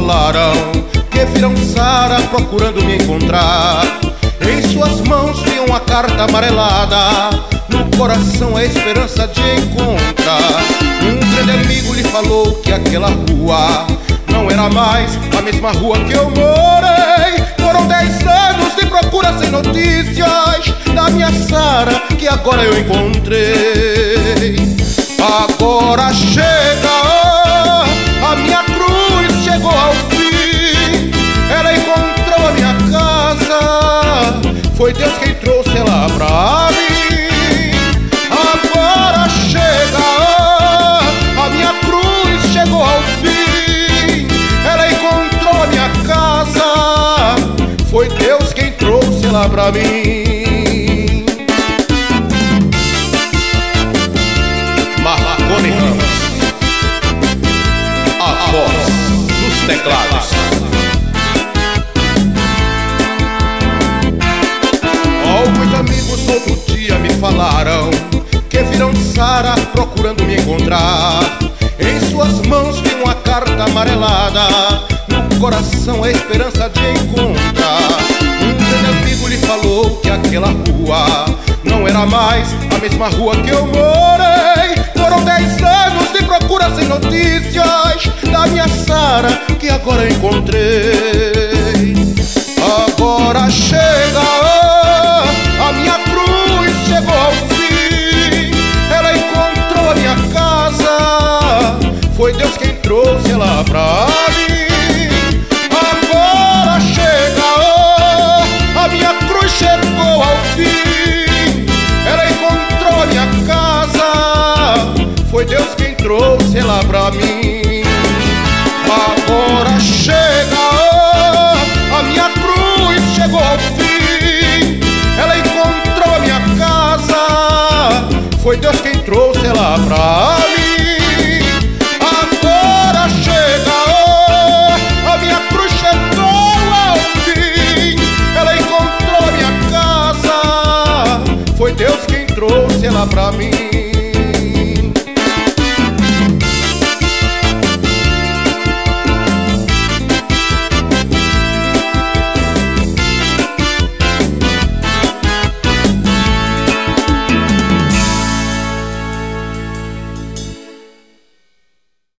falaram que virão Sara procurando me encontrar. Em suas mãos tinha uma carta amarelada, no coração a esperança de encontrar. Um grande amigo lhe falou que aquela rua não era mais a mesma rua que eu morei. Foram 10 anos de procura sem notícias da minha Sara, que agora eu encontrei. Agora chega, a minha cruz chegou ao fim. Ela encontrou a minha casa, foi Deus quem trouxe ela pra mim. Agora chega, a minha cruz chegou ao fim. Ela encontrou a minha casa, foi Deus quem trouxe ela pra mim. Marconi Ramos, a voz dos teclados. Alguns amigos outro dia me falaram que virão Sara procurando me encontrar. Em suas mãos vi uma carta amarelada, no coração a esperança de encontrar. Um grande amigo lhe falou que aquela rua não era mais a mesma rua que eu morei. Foram 10 anos de procura sem notícias da minha Sara, que agora eu encontrei. Agora chega, a minha cruz chegou ao fim. Ela encontrou a minha casa, foi Deus quem trouxe ela pra mim. Agora chega, a minha cruz chegou ao fim. Ela encontrou a minha casa, foi Deus quem trouxe ela pra mim. Agora chega, a minha cruz chegou ao fim. Ela encontrou a minha casa, foi Deus quem trouxe ela pra